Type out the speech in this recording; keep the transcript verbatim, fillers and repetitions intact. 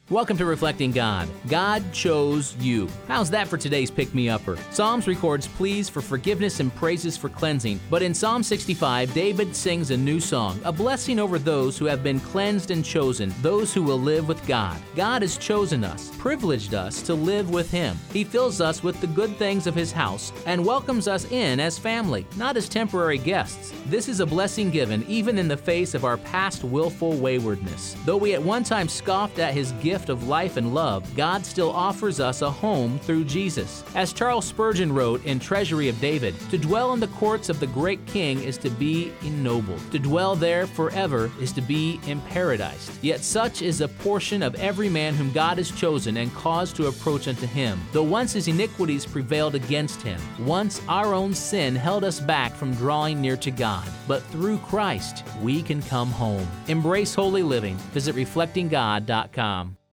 Welcome to Reflecting God. God chose you. How's that for today's pick-me-upper? Psalms records pleas for forgiveness and praises for cleansing, but in Psalm sixty-five, David sings a new song, a blessing over those who have been cleansed and chosen, those who will live with God. God has chosen us, privileged us to live with Him. He fills us with the good things of His house and welcomes us in as family, not as temporary guests. This is a blessing given even in the face of our past willful waywardness. Though we at one time scoffed at His gift of life and love, God still offers us a home through Jesus. As Charles Spurgeon wrote in Treasury of David, to dwell in the courts of the great King is to be ennobled. To dwell there forever is to be in paradise. Yet such is a portion of every man whom God has chosen and caused to approach unto Him. Though once his iniquities prevailed against him, once our own sin held us back from drawing near to God, but through Christ we can come home. Embrace holy living. Visit reflecting god dot com.